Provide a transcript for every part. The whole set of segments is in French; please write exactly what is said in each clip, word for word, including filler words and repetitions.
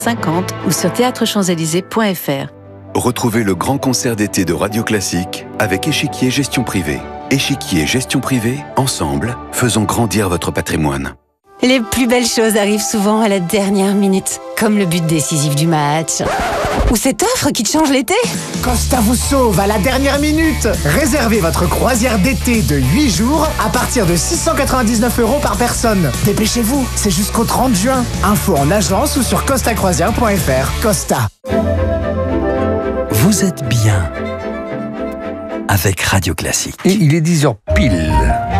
cinquante ou sur théâtre champs élysées point f r. Retrouvez le grand concert d'été de Radio Classique avec Échiquier Gestion Privée. Échiquier Gestion Privée, ensemble, faisons grandir votre patrimoine. Les plus belles choses arrivent souvent à la dernière minute, comme le but décisif du match. Ou cette offre qui te change l'été. Costa vous sauve à la dernière minute. Réservez votre croisière d'été de huit jours à partir de six cent quatre-vingt-dix-neuf euros par personne. Dépêchez-vous, c'est jusqu'au trente juin. Info en agence ou sur costa croisière point f r. Costa. Vous êtes bien avec Radio Classique. Et il est dix heures pile.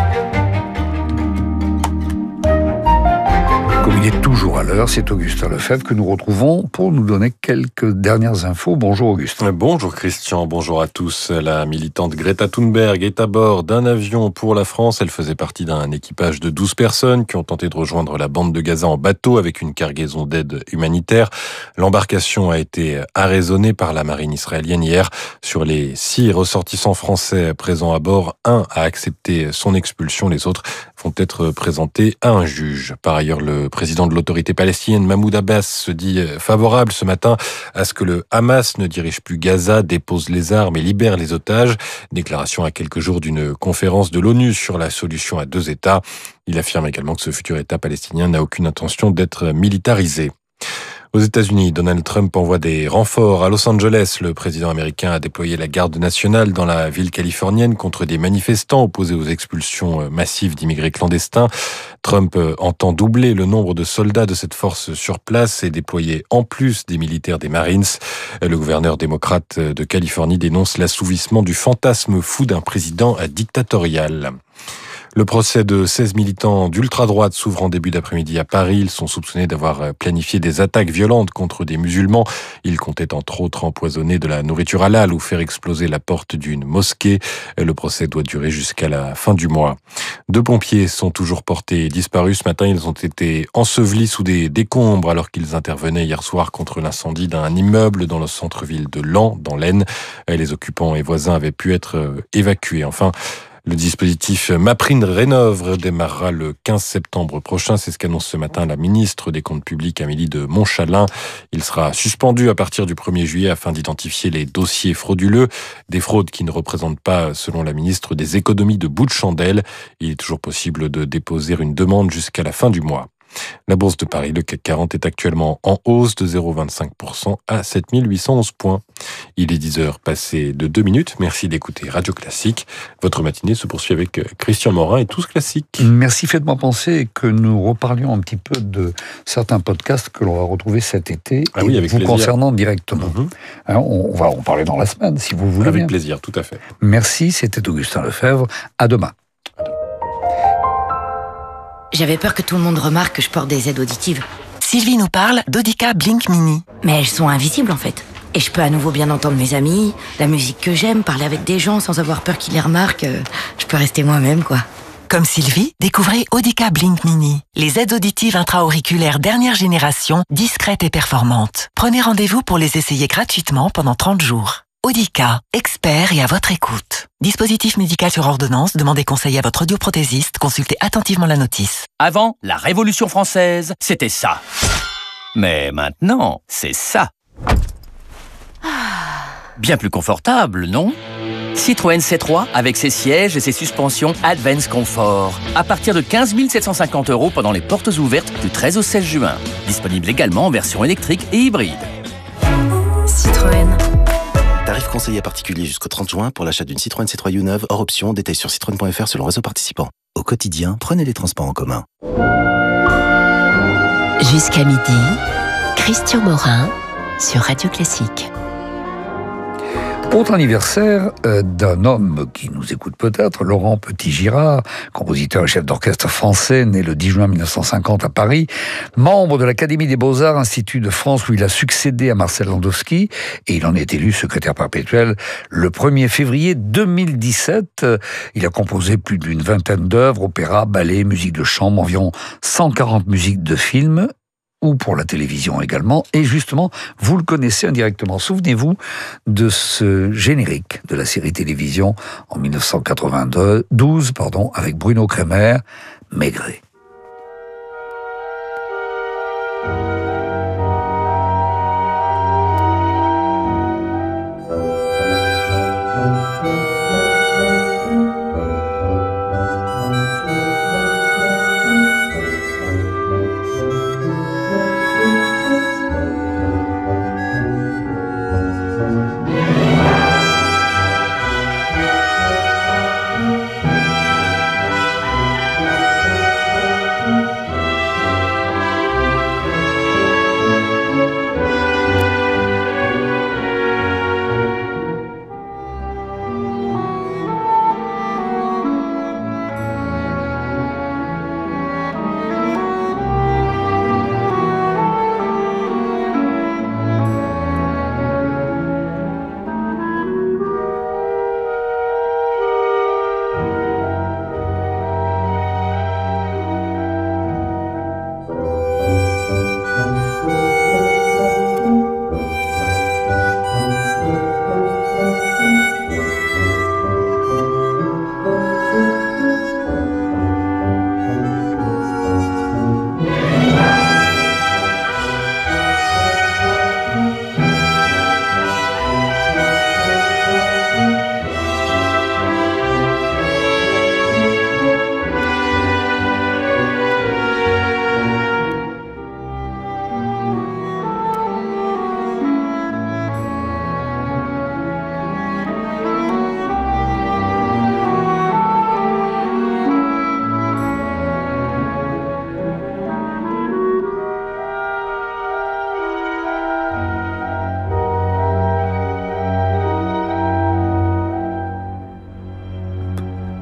Comme il est toujours à l'heure, c'est Augustin Lefebvre que nous retrouvons pour nous donner quelques dernières infos. Bonjour Augustin. Bonjour Christian, bonjour à tous. La militante Greta Thunberg est à bord d'un avion pour la France. Elle faisait partie d'un équipage de douze personnes qui ont tenté de rejoindre la bande de Gaza en bateau avec une cargaison d'aide humanitaire. L'embarcation a été arraisonnée par la marine israélienne hier. Sur les six ressortissants français présents à bord, un a accepté son expulsion. Les autres vont être présentés à un juge. Par ailleurs, le président de l'autorité palestinienne, Mahmoud Abbas, se dit favorable ce matin à ce que le Hamas ne dirige plus Gaza, dépose les armes et libère les otages. Déclaration à quelques jours d'une conférence de l'ONU sur la solution à deux États. Il affirme également que ce futur État palestinien n'a aucune intention d'être militarisé. Aux États-Unis, Donald Trump envoie des renforts à Los Angeles. Le président américain a déployé la garde nationale dans la ville californienne contre des manifestants opposés aux expulsions massives d'immigrés clandestins. Trump entend doubler le nombre de soldats de cette force sur place et déployer en plus des militaires des Marines. Le gouverneur démocrate de Californie dénonce l'assouvissement du fantasme fou d'un président dictatorial. Le procès de seize militants d'ultra-droite s'ouvre en début d'après-midi à Paris. Ils sont soupçonnés d'avoir planifié des attaques violentes contre des musulmans. Ils comptaient entre autres empoisonner de la nourriture halal ou faire exploser la porte d'une mosquée. Le procès doit durer jusqu'à la fin du mois. Deux pompiers sont toujours portés disparus. Ce matin, ils ont été ensevelis sous des décombres alors qu'ils intervenaient hier soir contre l'incendie d'un immeuble dans le centre-ville de Laon, dans l'Aisne. Les occupants et voisins avaient pu être évacués. Enfin, le dispositif MaPrimeRénov' démarrera le quinze septembre prochain. C'est ce qu'annonce ce matin la ministre des Comptes publics, Amélie de Montchalin. Il sera suspendu à partir du premier juillet afin d'identifier les dossiers frauduleux. Des fraudes qui ne représentent pas, selon la ministre, des économies de bout de chandelle. Il est toujours possible de déposer une demande jusqu'à la fin du mois. La bourse de Paris, le C A C quarante, est actuellement en hausse de zéro virgule vingt-cinq pour cent à sept mille huit cent onze points. Il est dix heures passées de deux minutes. Merci d'écouter Radio Classique. Votre matinée se poursuit avec Christian Morin et Tous Classiques. Merci, faites-moi penser que nous reparlions un petit peu de certains podcasts que l'on va retrouver cet été ah oui, et avec vous plaisir. concernant directement. Mm-hmm. Hein, on, on va en parler dans la semaine, si vous voulez. Avec bien. plaisir, tout à fait. Merci, c'était Augustin Lefebvre. À demain. J'avais peur que tout le monde remarque que je porte des aides auditives. Sylvie nous parle d'Audica Blink Mini. Mais elles sont invisibles en fait. Et je peux à nouveau bien entendre mes amis, la musique que j'aime, parler avec des gens sans avoir peur qu'ils les remarquent. Je peux rester moi-même quoi. Comme Sylvie, découvrez Audica Blink Mini. Les aides auditives intra-auriculaires dernière génération, discrètes et performantes. Prenez rendez-vous pour les essayer gratuitement pendant trente jours. Audica, expert et à votre écoute. Dispositif médical sur ordonnance, demandez conseil à votre audioprothésiste, consultez attentivement la notice. Avant, la Révolution française, c'était ça. Mais maintenant, c'est ça. Bien plus confortable, non ? Citroën C trois avec ses sièges et ses suspensions Advance Comfort. À partir de quinze mille sept cent cinquante euros pendant les portes ouvertes du treize au seize juin. Disponible également en version électrique et hybride. Citroën. Tarif conseillé à particulier jusqu'au trente juin pour l'achat d'une Citroën C trois U-neuve hors option. Détail sur citroën point f r selon réseau participant. Au quotidien, prenez les transports en commun. Jusqu'à midi, Christian Morin sur Radio Classique. Autre anniversaire euh, d'un homme qui nous écoute peut-être, Laurent Petit-Girard, compositeur et chef d'orchestre français, né le dix juin mille neuf cent cinquante à Paris, membre de l'Académie des Beaux-Arts, Institut de France, où il a succédé à Marcel Landowski, et il en est élu secrétaire perpétuel le premier février deux mille dix-sept. Il a composé plus d'une vingtaine d'œuvres, opéras, ballets, musique de chambre, environ cent quarante musiques de films, ou pour la télévision également, et justement, vous le connaissez indirectement. Souvenez-vous de ce générique de la série télévision en mille neuf cent quatre-vingt-douze, pardon, avec Bruno Kremer, Maigret.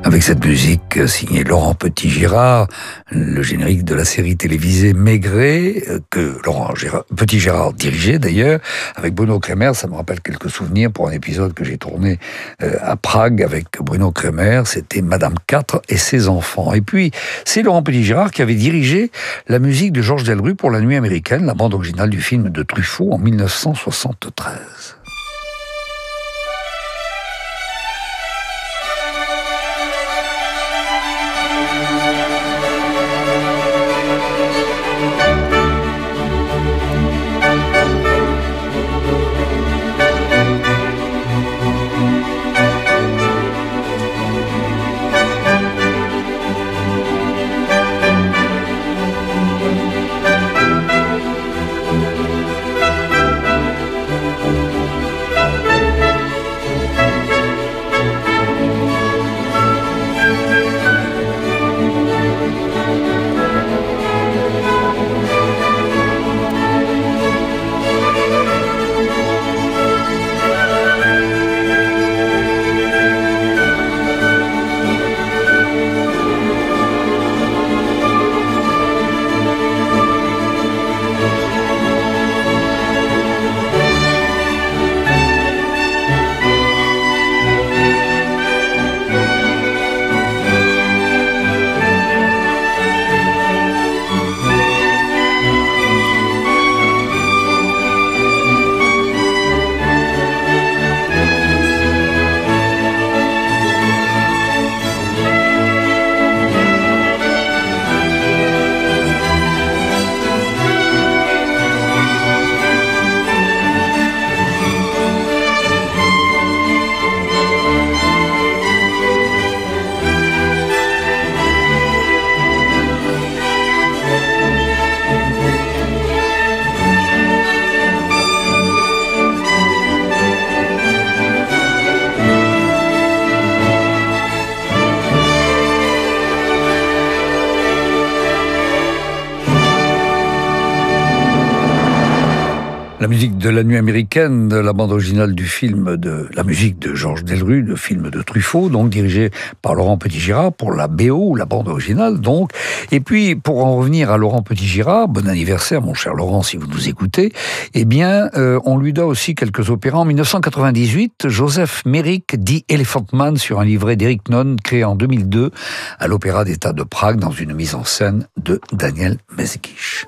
avec cette musique signée Laurent Petit-Girard, le générique de la série télévisée Maigret, que Laurent Gérard, Petit-Girard dirigeait d'ailleurs, avec Bruno Kremer. Ça me rappelle quelques souvenirs pour un épisode que j'ai tourné à Prague avec Bruno Kremer. C'était Madame quatre et ses enfants. Et puis, c'est Laurent Petit-Girard qui avait dirigé la musique de Georges Delerue pour La Nuit américaine, la bande originale du film de Truffaut en mille neuf cent soixante-treize. La musique de La Nuit américaine, de la bande originale du film de la musique de Georges Delerue, le film de Truffaut, donc dirigé par Laurent Petit-Girard pour la B O, la bande originale donc. Et puis pour en revenir à Laurent Petit-Girard, bon anniversaire mon cher Laurent si vous nous écoutez, eh bien euh, on lui doit aussi quelques opéras. En mille neuf cent quatre-vingt-dix-huit, Joseph Merrick dit Elephant Man sur un livret d'Eric Nonn créé en deux mille deux à l'Opéra d'État de Prague dans une mise en scène de Daniel Mezgich.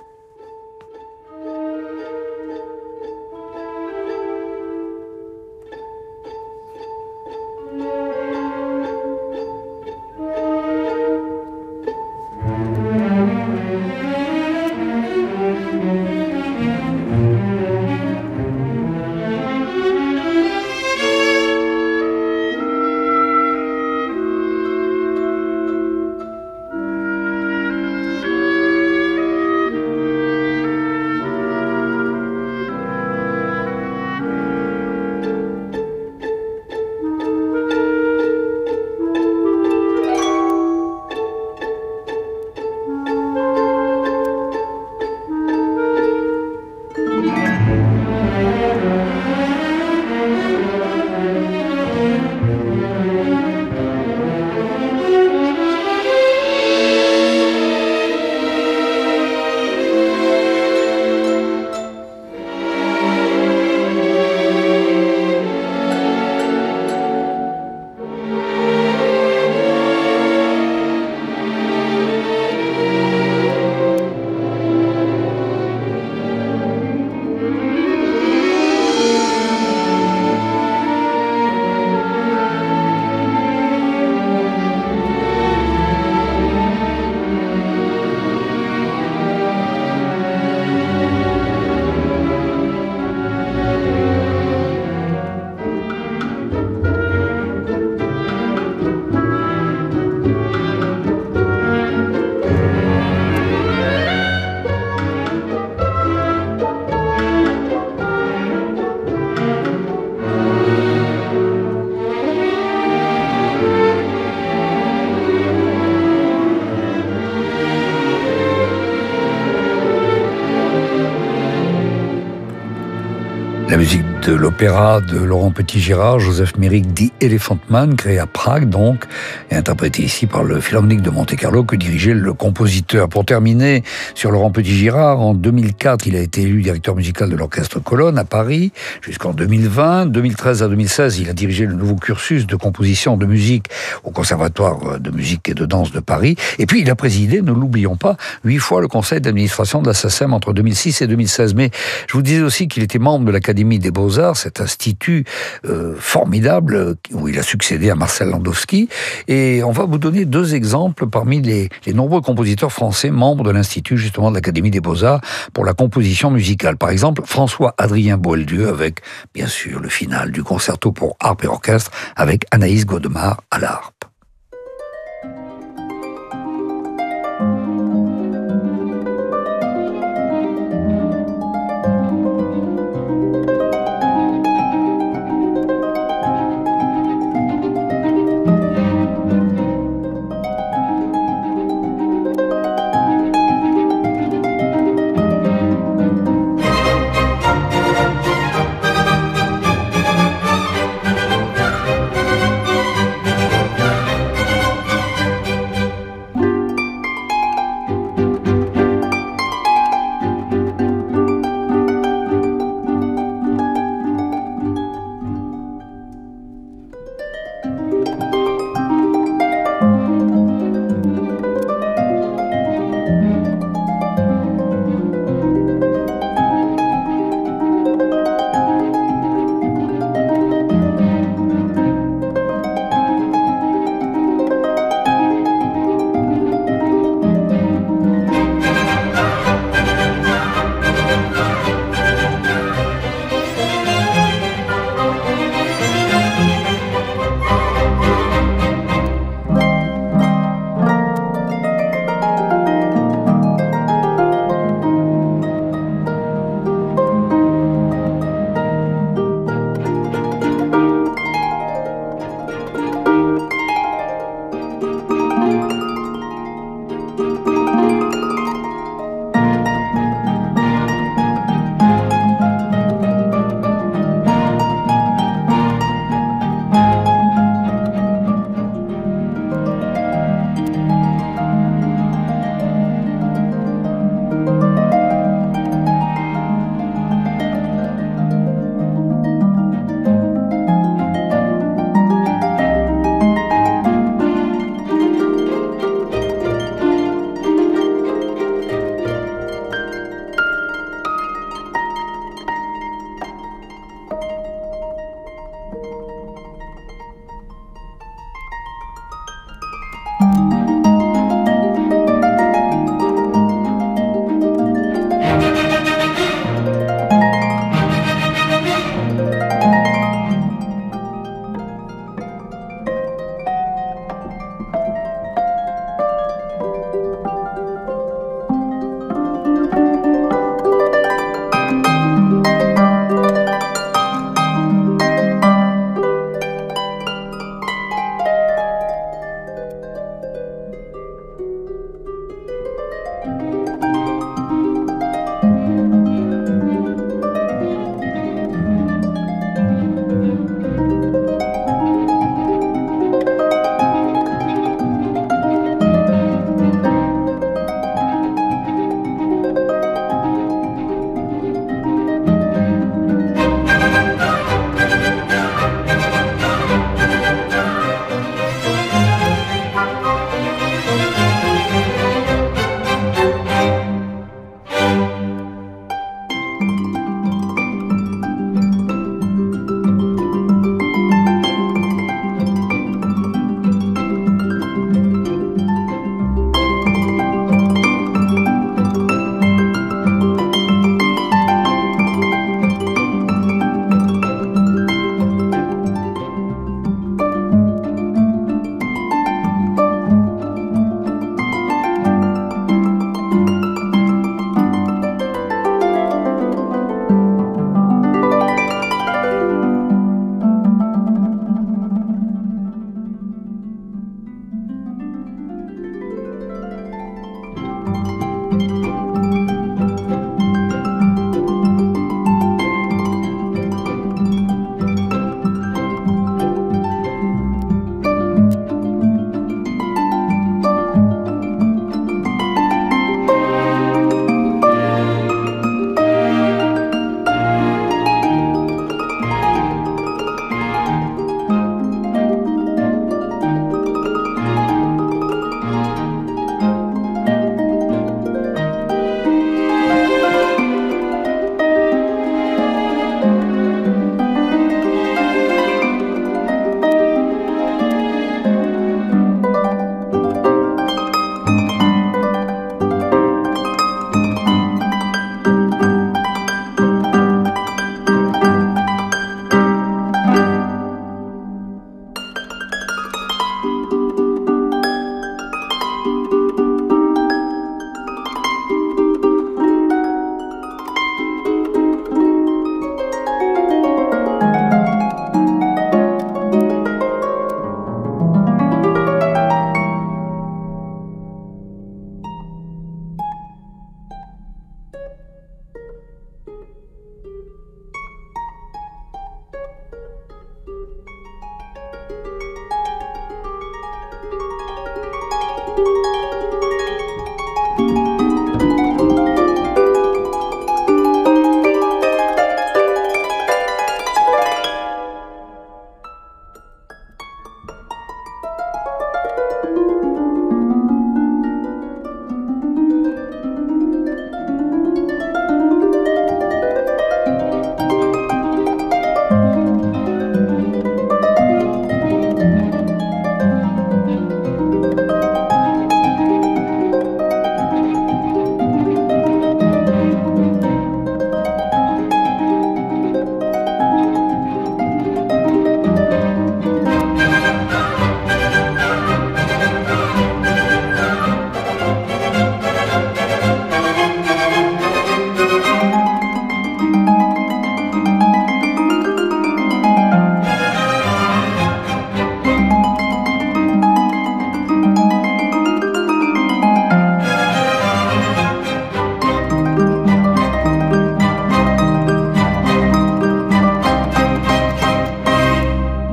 La musique de l'opéra de Laurent Petit-Girard, Joseph Merrick, dit Elephant Man, créé à Prague donc, et interprété ici par le Philharmonique de Monte-Carlo que dirigeait le compositeur. Pour terminer sur Laurent Petit-Girard, en deux mille quatre, il a été élu directeur musical de l'Orchestre Colonne à Paris jusqu'en deux mille vingt. deux mille treize à deux mille seize, il a dirigé le nouveau cursus de composition de musique au Conservatoire de musique et de danse de Paris. Et puis il a présidé, ne l'oublions pas, huit fois le conseil d'administration de la SACEM entre deux mille six et deux mille seize. Mais je vous disais aussi qu'il était membre de l'Académie des Beaux-Arts, cet institut euh, formidable où il a succédé à Marcel Landowski. Et on va vous donner deux exemples parmi les, les nombreux compositeurs français membres de l'Institut justement de l'Académie des Beaux-Arts pour la composition musicale. Par exemple, François-Adrien Boieldieu avec, bien sûr, le final du concerto pour harpe et orchestre avec Anaïs Godemar à la harpe.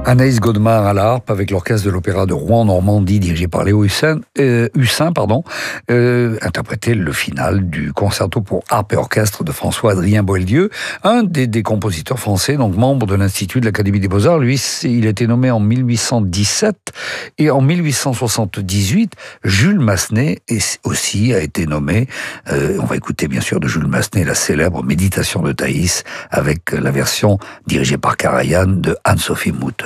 Anaïs Godemar à la harpe avec l'orchestre de l'Opéra de Rouen-Normandie dirigé par Léo Hussin, euh, Hussin pardon, euh, interprété le final du concerto pour harpe et orchestre de François-Adrien Boieldieu, un des, des compositeurs français, donc membre de l'Institut de l'Académie des Beaux-Arts. Lui, il a été nommé en mille huit cent dix-sept et en mille huit cent soixante-dix-huit, Jules Massenet aussi a été nommé. Euh, on va écouter bien sûr de Jules Massenet la célèbre Méditation de Thaïs avec la version dirigée par Karajan de Anne-Sophie Mutter.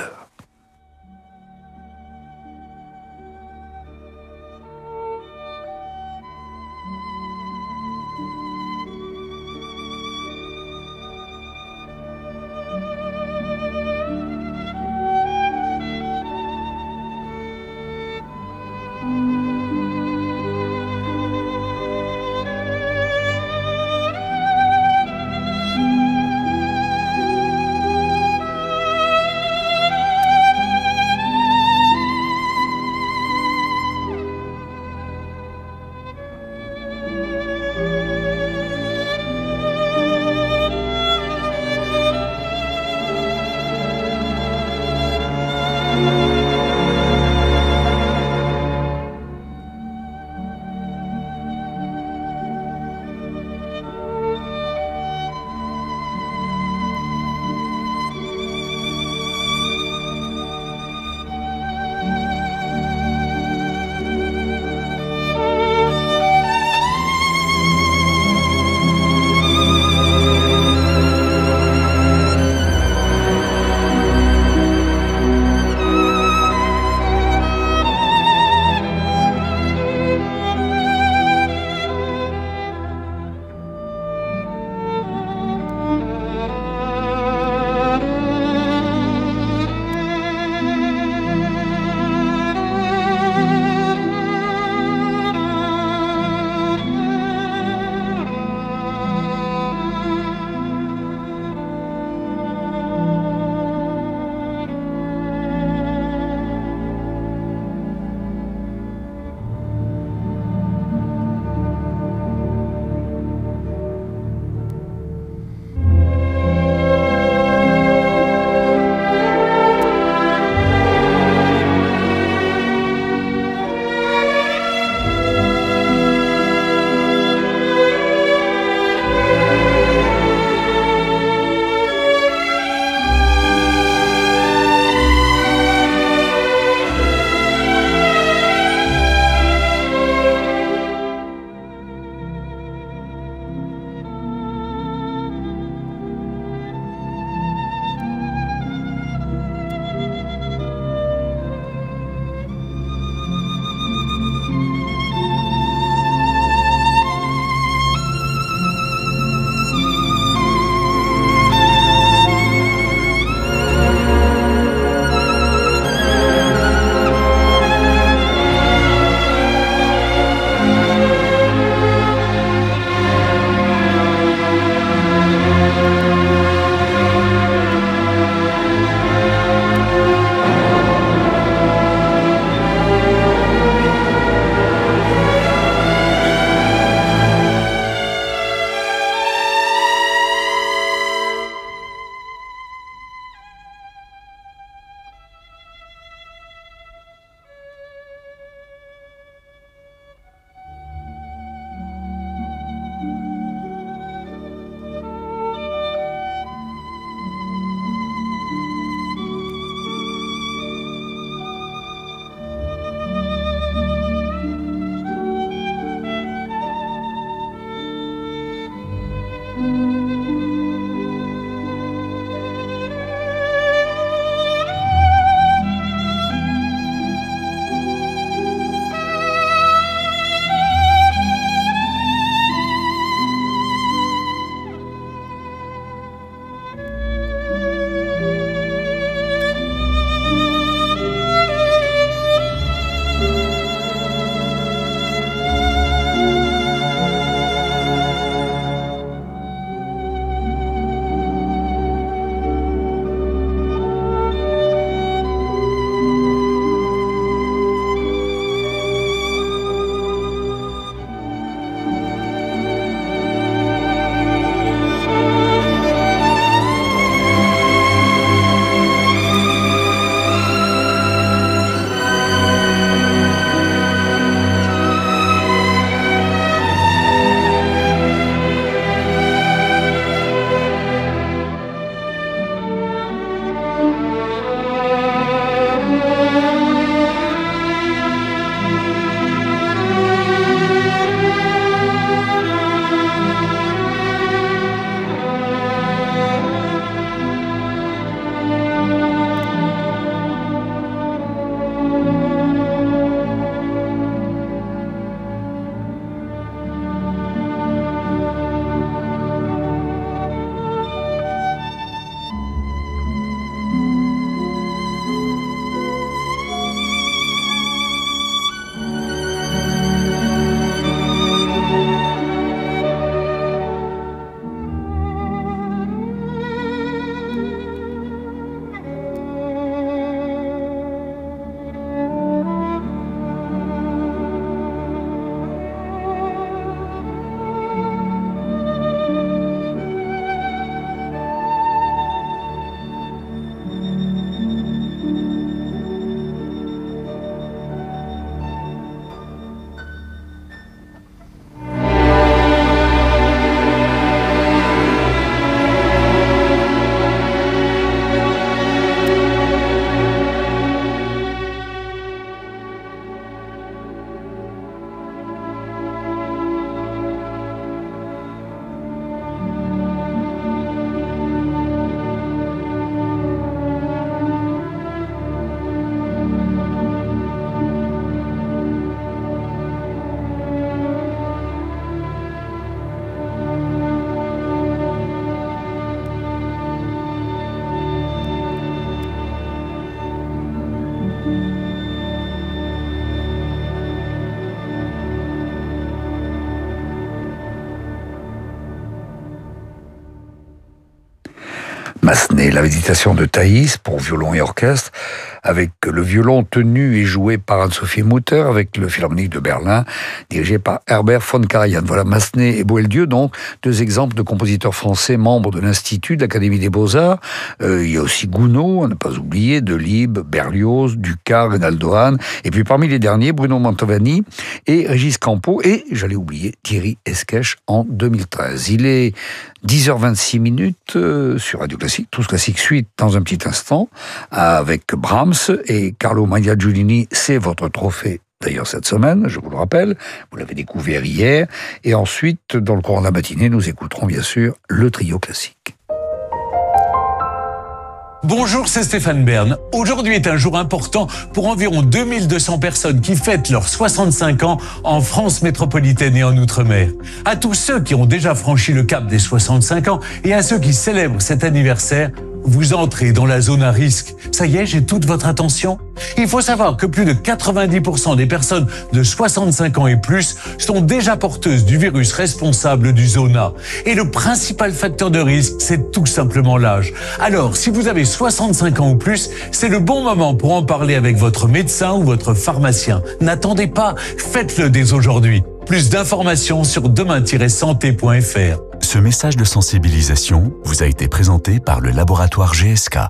Massenet, la méditation de Thaïs pour violon et orchestre, avec le violon tenu et joué par Anne-Sophie Mutter, avec le Philharmonique de Berlin, dirigé par Herbert von Karajan. Voilà, Massenet et Boieldieu, donc, deux exemples de compositeurs français membres de l'Institut de l'Académie des Beaux-Arts. Euh, il y a aussi Gounod, à ne pas oublier, Delibes, Berlioz, Dukas, Reynaldo Hahn, et puis parmi les derniers, Bruno Mantovani et Régis Campo, et, j'allais oublier, Thierry Esquèche en deux mille treize. Il est dix heures vingt-six minutes euh, sur Radio Classique, Tous Classiques suite dans un petit instant, avec Brahms et Carlo Maria Giulini, c'est votre trophée d'ailleurs cette semaine, je vous le rappelle, vous l'avez découvert hier, et ensuite, dans le courant de la matinée, nous écouterons bien sûr le trio classique. Bonjour, c'est Stéphane Bern. Aujourd'hui est un jour important pour environ deux mille deux cents personnes qui fêtent leurs soixante-cinq ans en France métropolitaine et en Outre-mer. À tous ceux qui ont déjà franchi le cap des soixante-cinq ans et à ceux qui célèbrent cet anniversaire, vous entrez dans la zone à risque. Ça y est, j'ai toute votre attention. Il faut savoir que plus de quatre-vingt-dix pour cent des personnes de soixante-cinq ans et plus sont déjà porteuses du virus responsable du zona. Et le principal facteur de risque, c'est tout simplement l'âge. Alors, si vous avez soixante-cinq ans ou plus, c'est le bon moment pour en parler avec votre médecin ou votre pharmacien. N'attendez pas, faites-le dès aujourd'hui. Plus d'informations sur demain tiret santé point f r. Ce message de sensibilisation vous a été présenté par le laboratoire G S K.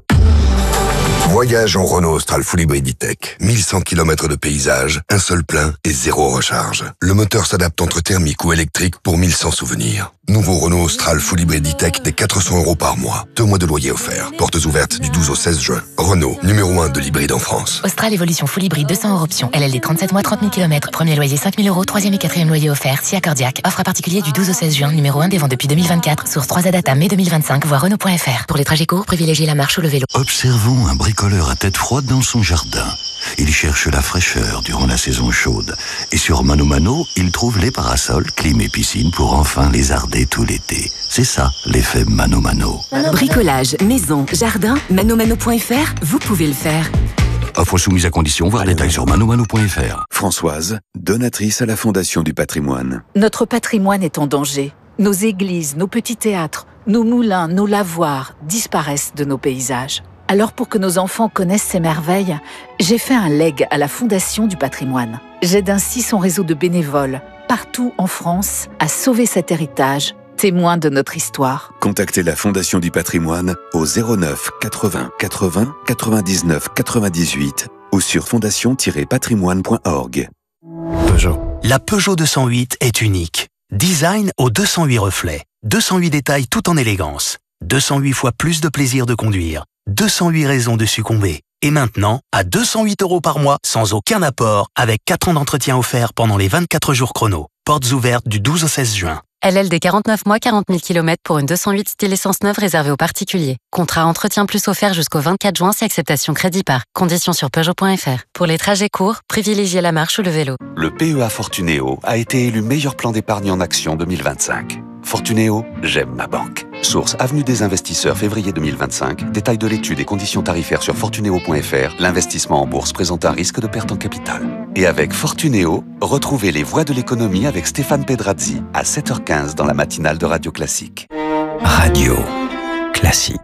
Voyage en Renault Austral Full Hybrid E-Tech. mille cent kilomètres de paysage, un seul plein et zéro recharge. Le moteur s'adapte entre thermique ou électrique pour mille cent souvenirs. Nouveau Renault Austral Full Hybrid E-Tech des quatre cents euros par mois. Deux mois de loyer offert. Portes ouvertes du douze au seize juin. Renault, numéro un de l'hybride en France. Austral Evolution Full Hybrid deux cents euros option. L L D trente-sept mois, trente mille kilomètres. Premier loyer cinq mille euros. Troisième et quatrième loyer offert. Si accordiaque. Offre à particulier du douze au seize juin. Numéro un des ventes depuis deux mille vingt-quatre. Source trois A Data mai deux mille vingt-cinq. Voir Renault point F R. Pour les trajets courts, privilégiez la marche ou le vélo. Observons un bricoleur à tête froide dans son jardin. Il cherche la fraîcheur durant la saison chaude. Et sur Mano Mano, il trouve les parasols, clim et piscine pour enfin lézarder tout l'été. C'est ça, l'effet Mano Mano. Bricolage, maison, jardin, manomano point F R, vous pouvez le faire. Offre soumise à condition, voir détails sur manomano point F R. Françoise, donatrice à la Fondation du patrimoine. Notre patrimoine est en danger. Nos églises, nos petits théâtres, nos moulins, nos lavoirs disparaissent de nos paysages. Alors pour que nos enfants connaissent ces merveilles, j'ai fait un leg à la Fondation du patrimoine. J'aide ainsi son réseau de bénévoles, partout en France, à sauver cet héritage, témoin de notre histoire. Contactez la Fondation du patrimoine au zéro neuf quatre-vingts quatre-vingts quatre-vingt-dix-neuf quatre-vingt-dix-huit ou sur fondation tiret patrimoine point org. Peugeot. La Peugeot deux cent huit est unique. Design aux deux cent huit reflets, deux cent huit détails tout en élégance, deux cent huit fois plus de plaisir de conduire, deux cent huit raisons de succomber. Et maintenant, à deux cent huit euros par mois, sans aucun apport, avec quatre ans d'entretien offert pendant les vingt-quatre jours chrono. Portes ouvertes du douze au seize juin. L L D quarante-neuf mois, quarante mille kilomètres pour une deux cent huit style essence neuve réservée aux particuliers. Contrat entretien plus offert jusqu'au vingt-quatre juin si acceptation crédit par. Conditions sur Peugeot point F R. Pour les trajets courts, privilégiez la marche ou le vélo. Le P E A Fortunéo a été élu meilleur plan d'épargne en action deux mille vingt-cinq. Fortunéo, j'aime ma banque. Source Avenue des investisseurs, février deux mille vingt-cinq. Détail de l'étude et conditions tarifaires sur fortunéo point F R. L'investissement en bourse présente un risque de perte en capital. Et avec Fortunéo, retrouvez les voies de l'économie avec Stéphane Pedrazzi à sept heures quinze dans la matinale de Radio Classique. Radio Classique.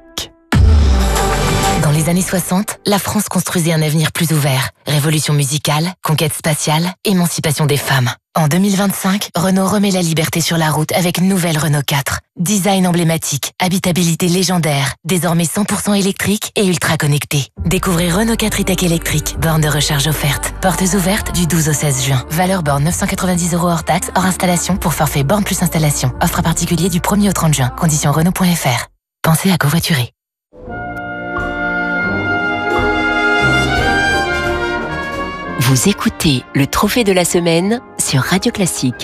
Dans les années soixante, la France construisait un avenir plus ouvert. Révolution musicale, conquête spatiale, émancipation des femmes. En deux mille vingt-cinq, Renault remet la liberté sur la route avec nouvelle Renault quatre. Design emblématique, habitabilité légendaire, désormais cent pour cent électrique et ultra connecté. Découvrez Renault quatre e-Tech électrique, borne de recharge offerte. Portes ouvertes du douze au seize juin. Valeur borne neuf cent quatre-vingt-dix euros hors taxe, hors installation pour forfait borne plus installation. Offre à particulier du premier au trente juin. Conditions Renault point F R. Pensez à covoiturer. Vous écoutez le Trophée de la semaine sur Radio Classique.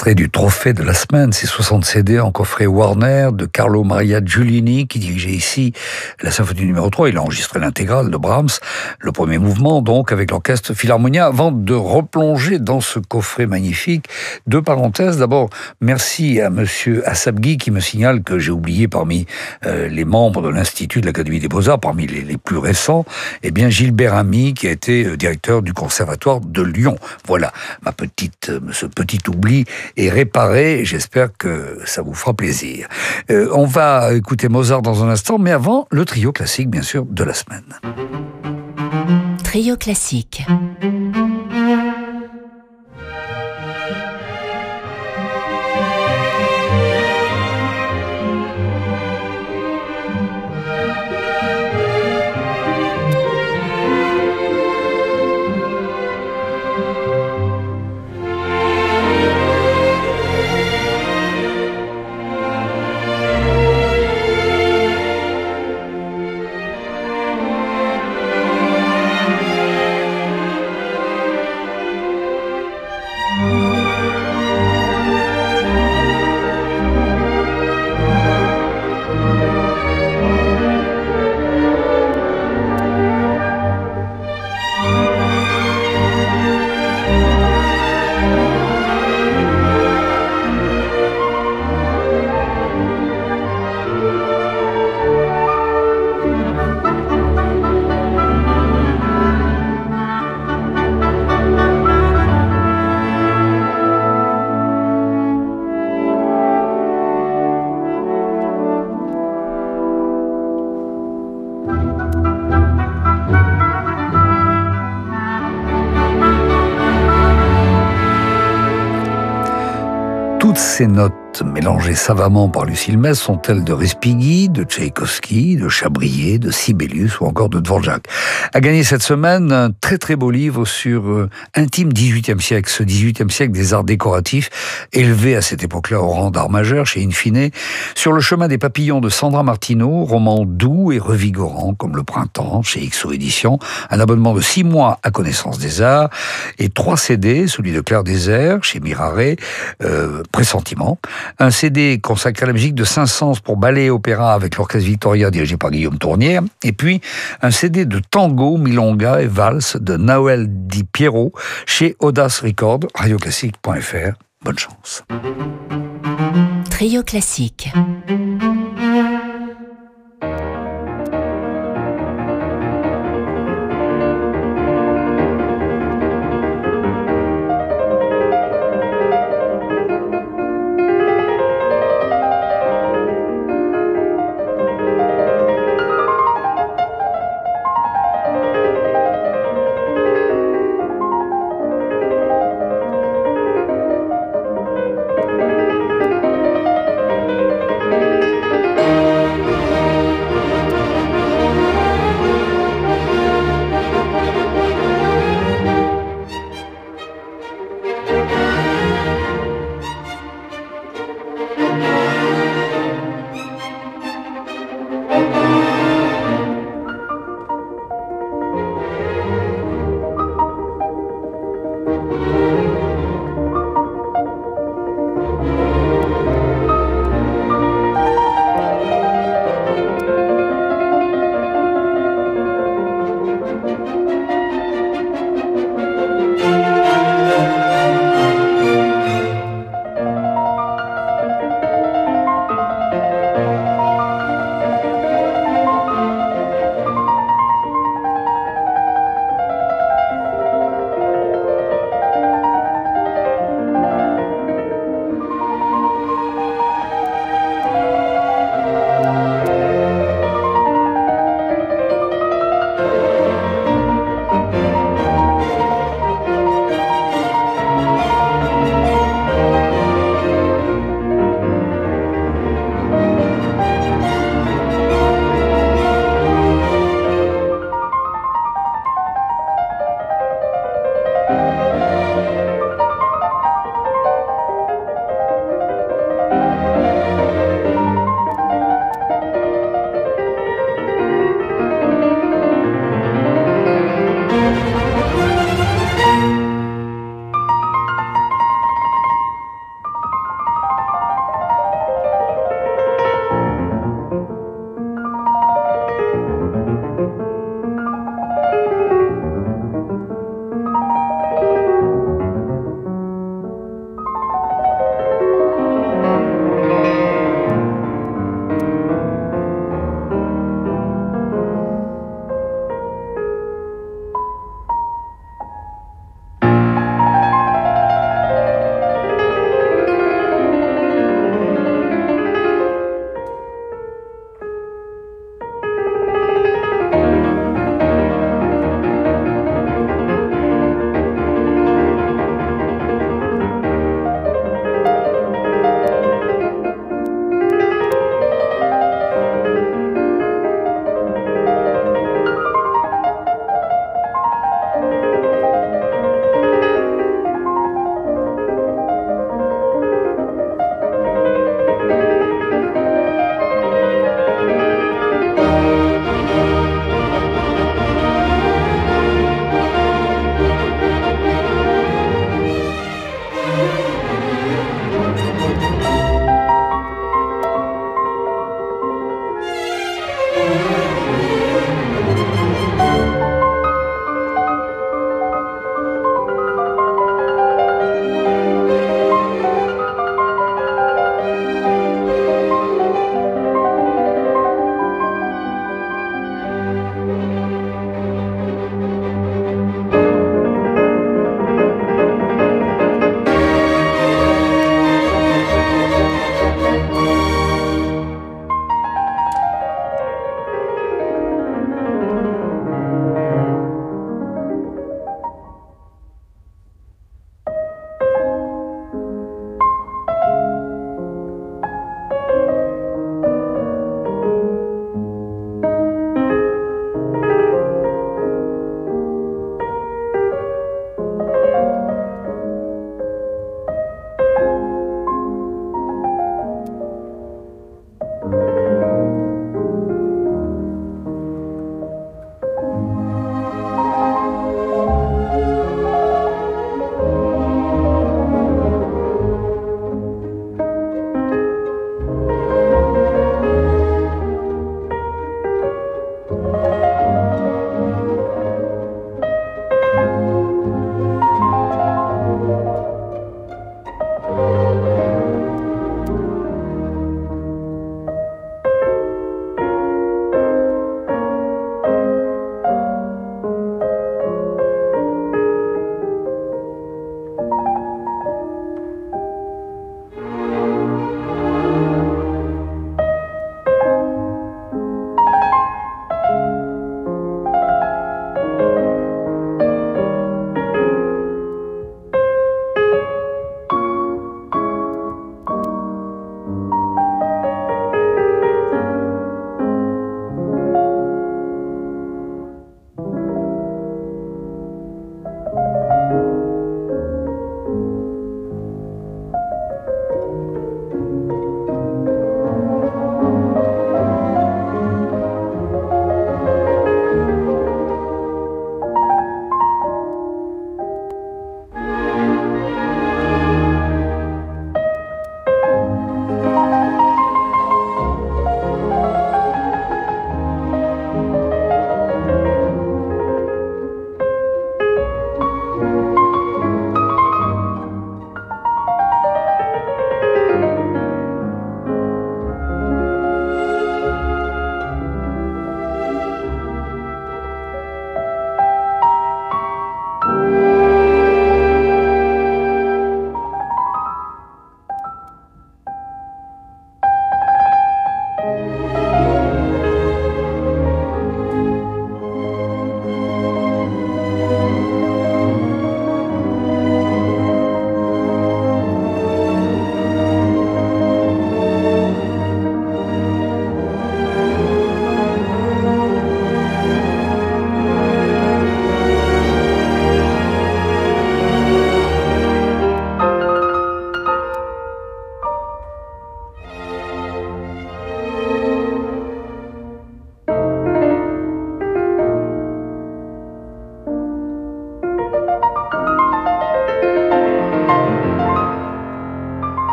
extrait du trophée de la semaine, c'est soixante C D en coffret Warner de Carlo Maria Giulini qui dirigeait ici la symphonie numéro trois. Il a enregistré l'intégrale de Brahms, le premier mouvement donc avec l'orchestre Philharmonia, avant de replonger dans ce coffret magnifique. Deux parenthèses, d'abord merci à monsieur Assabghi qui me signale que j'ai oublié parmi euh, les membres de l'Institut de l'Académie des Beaux-Arts, parmi les, les plus récents, eh bien Gilbert Ami qui a été euh, directeur du Conservatoire de Lyon. Voilà, ma petite, euh, ce petit oubli est réparé, j'espère que ça vous fera plaisir. Euh, on va écouter Mozart dans un instant, mais avant, le trio classique, bien sûr, de la semaine. Trio classique. Toutes ces notes mélangées savamment par Lucille Messe sont-elles de Respighi, de Tchaïkovski, de Chabrier, de Sibelius ou encore de Dvorak. A gagné cette semaine un très très beau livre sur euh, intime dix-huitième siècle, ce dix-huitième siècle des arts décoratifs, élevé à cette époque-là au rang d'art majeur chez Infine, sur le chemin des papillons de Sandra Martineau, roman doux et revigorant comme le printemps chez X O Éditions, un abonnement de six mois à Connaissance des Arts et trois C D, celui de Claire Désert chez Mirare, euh, Pressentiment, un C D consacré à la musique de Saint-Saëns pour ballet et opéra avec l'orchestre Victoria dirigé par Guillaume Tournière, et puis un C D de tango, milonga et valse de Noël Di Piero chez Audace Records, radio classique point f r. Bonne chance. Trio classique.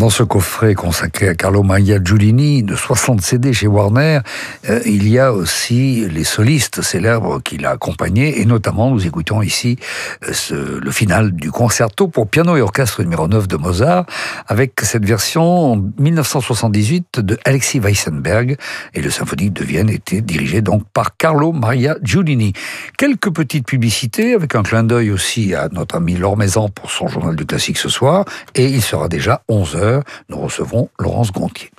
Dans ce coffret consacré à Carlo Maria Giulini de soixante C D chez Warner, euh, il y a aussi les solistes célèbres qui l'a accompagné, et notamment nous écoutons ici euh, ce, le final du concerto pour piano et orchestre numéro neuf de Mozart, avec cette version en dix-neuf cent soixante-dix-huit de Alexis Weissenberg, et le symphonique de Vienne était dirigé donc par Carlo Maria Giulini. Quelques petites publicités avec un clin d'œil aussi à notre ami Laure Maison pour son journal du classique ce soir, et il sera déjà onze heures. Nous recevons Laurence Gontier.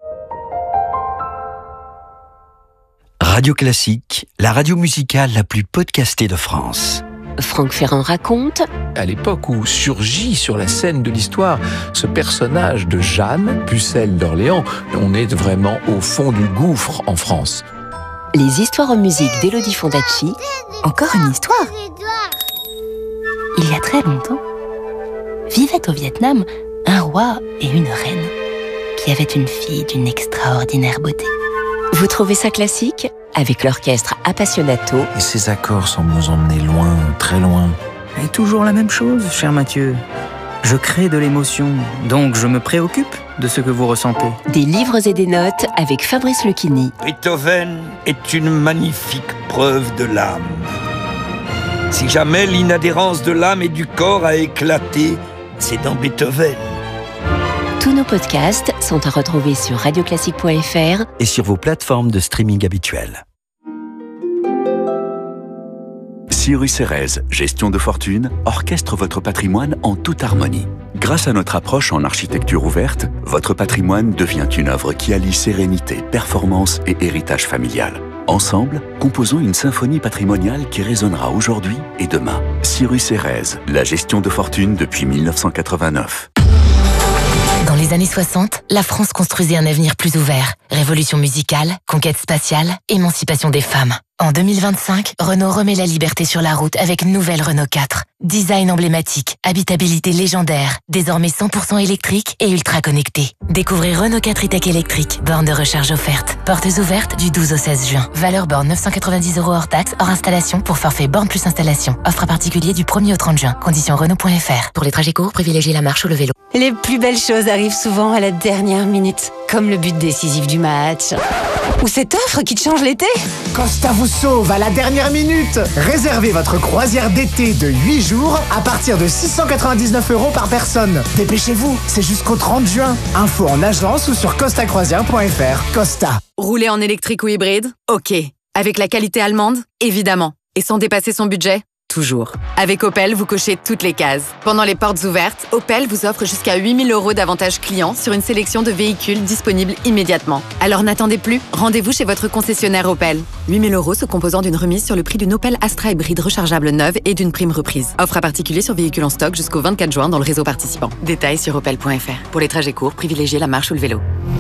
Radio Classique, la radio musicale la plus podcastée de France. Franck Ferrand raconte. À l'époque où surgit sur la scène de l'histoire ce personnage de Jeanne, pucelle d'Orléans, on est vraiment au fond du gouffre en France. Les histoires en musique d'Élodie Fondacci. Encore une histoire. Il y a très longtemps, vivait au Vietnam un roi et une reine qui avaient une fille d'une extraordinaire beauté. Vous trouvez ça classique? Avec l'orchestre Appassionato. Et ces accords semblent nous emmener loin, très loin. Et toujours la même chose, cher Mathieu. Je crée de l'émotion, donc je me préoccupe de ce que vous ressentez. Des livres et des notes avec Fabrice Lucchini. Beethoven est une magnifique preuve de l'âme. Si jamais l'inadhérence de l'âme et du corps a éclaté, c'est dans Beethoven. Tous nos podcasts sont à retrouver sur radio classique point f r et sur vos plateformes de streaming habituelles. Cyrus Hérèse, gestion de fortune, orchestre votre patrimoine en toute harmonie. Grâce à notre approche en architecture ouverte, votre patrimoine devient une œuvre qui allie sérénité, performance et héritage familial. Ensemble, composons une symphonie patrimoniale qui résonnera aujourd'hui et demain. Cyrus Hérèse, la gestion de fortune depuis mille neuf cent quatre-vingt-neuf. Dans les années soixante, la France construisait un avenir plus ouvert. Révolution musicale, conquête spatiale, émancipation des femmes. En deux mille vingt-cinq, Renault remet la liberté sur la route avec une nouvelle Renault quatre. Design emblématique, habitabilité légendaire, désormais cent pour cent électrique et ultra connecté. Découvrez Renault quatre e-Tech électrique, borne de recharge offerte. Portes ouvertes du douze au seize juin. Valeur borne neuf cent quatre-vingt-dix euros hors taxe, hors installation pour forfait borne plus installation. Offre à particulier du premier au trente juin. Conditions Renault point f r. Pour les trajets courts, privilégiez la marche ou le vélo. Les plus belles choses arrivent souvent à la dernière minute, comme le but décisif du match. Ou cette offre qui te change l'été. Costa vous sauve à la dernière minute. Réservez votre croisière d'été de huit jours à partir de six cent quatre-vingt-dix-neuf euros par personne. Dépêchez-vous, c'est jusqu'au trente juin. Info en agence ou sur costa croisière point f r. Costa. Rouler en électrique ou hybride? Ok. Avec la qualité allemande? Évidemment. Et sans dépasser son budget? Toujours. Avec Opel, vous cochez toutes les cases. Pendant les portes ouvertes, Opel vous offre jusqu'à huit mille euros d'avantages clients sur une sélection de véhicules disponibles immédiatement. Alors n'attendez plus, rendez-vous chez votre concessionnaire Opel. huit mille euros se composant d'une remise sur le prix d'une Opel Astra hybride rechargeable neuve et d'une prime reprise. Offre à particulier sur véhicules en stock jusqu'au vingt-quatre juin dans le réseau participant. Détails sur opel point f r. Pour les trajets courts, privilégiez la marche ou le vélo.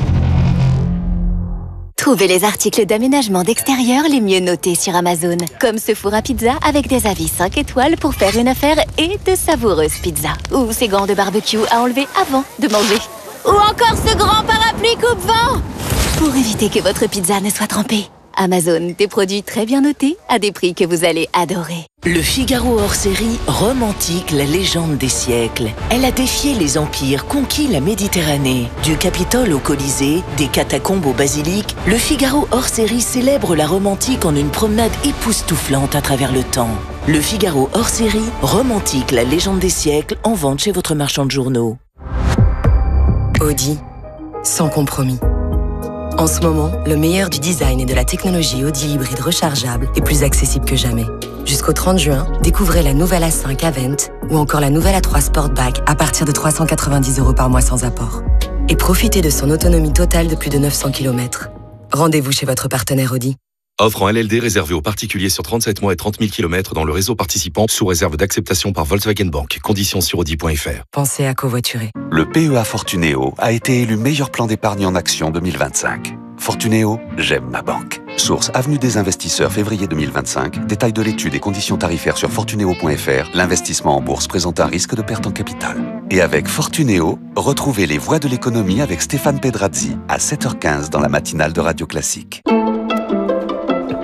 Trouvez les articles d'aménagement d'extérieur les mieux notés sur Amazon. Comme ce four à pizza avec des avis cinq étoiles pour faire une affaire et de savoureuses pizzas. Ou ces gants de barbecue à enlever avant de manger. Ou encore ce grand parapluie coupe-vent pour éviter que votre pizza ne soit trempée. Amazon, des produits très bien notés à des prix que vous allez adorer. Le Figaro hors série romantique la légende des siècles. Elle a défié les empires, conquis la Méditerranée. Du Capitole au Colisée, des catacombes au basilic, le Figaro hors série célèbre la romantique en une promenade époustouflante à travers le temps. Le Figaro hors série romantique la légende des siècles, en vente chez votre marchand de journaux. Audi, sans compromis. En ce moment, le meilleur du design et de la technologie Audi hybride rechargeable est plus accessible que jamais. Jusqu'au trente juin, découvrez la nouvelle A cinq Avent ou encore la nouvelle A trois Sportback à partir de trois cent quatre-vingt-dix euros par mois sans apport. Et profitez de son autonomie totale de plus de neuf cents kilomètres. Rendez-vous chez votre partenaire Audi. Offre en L L D réservée aux particuliers sur trente-sept mois et trente mille kilomètres dans le réseau participant sous réserve d'acceptation par Volkswagen Bank. Conditions sur audi point f r. Pensez à covoiturer. Le P E A Fortunéo a été élu meilleur plan d'épargne en action deux mille vingt-cinq. Fortunéo, j'aime ma banque. Source Avenue des investisseurs, février deux mille vingt-cinq. Détail de l'étude et conditions tarifaires sur fortunéo point f r. L'investissement en bourse présente un risque de perte en capital. Et avec Fortunéo, retrouvez les voies de l'économie avec Stéphane Pedrazzi à sept heures quinze dans la matinale de Radio Classique.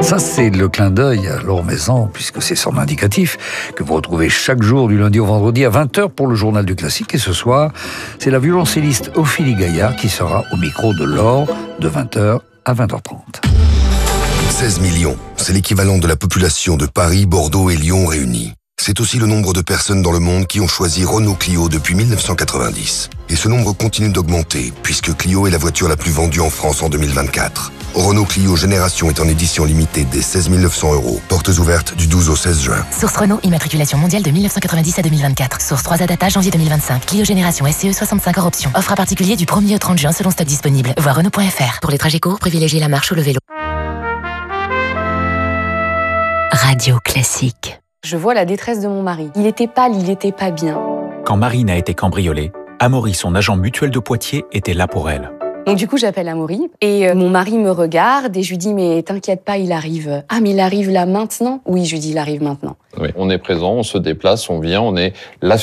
Ça, c'est le clin d'œil à Laure Maison, puisque c'est son indicatif, que vous retrouvez chaque jour du lundi au vendredi à vingt heures pour le journal du classique. Et ce soir, c'est la violoncelliste Ophélie Gaillard qui sera au micro de Laure de vingt heures à vingt heures trente. seize millions, c'est l'équivalent de la population de Paris, Bordeaux et Lyon réunis. C'est aussi le nombre de personnes dans le monde qui ont choisi Renault Clio depuis mille neuf cent quatre-vingt-dix. Et ce nombre continue d'augmenter, puisque Clio est la voiture la plus vendue en France en deux mille vingt-quatre. Renault Clio Génération est en édition limitée des seize mille neuf cents euros. Portes ouvertes du douze au seize juin. Source Renault, immatriculation mondiale de mille neuf cent quatre-vingt-dix à deux mille vingt-quatre. Source trois A Data, janvier deux mille vingt-cinq. Clio Génération S C E soixante-cinq hors option. Offre à particulier du premier au trente juin selon stock disponible. Voir Renault point F R. Pour les trajets courts, privilégiez la marche ou le vélo. Radio Classique. Je vois la détresse de mon mari. Il était pâle, il était pas bien. Quand Marine a été cambriolée, Amaury, son agent mutuel de Poitiers, était là pour elle. Donc du coup, j'appelle Amaury et euh, mon mari me regarde et je lui dis « Mais t'inquiète pas, il arrive. » « Ah, mais il arrive là maintenant ?» Oui, je lui dis « Il arrive maintenant. » Oui, on est présent, on se déplace, on vient, on est la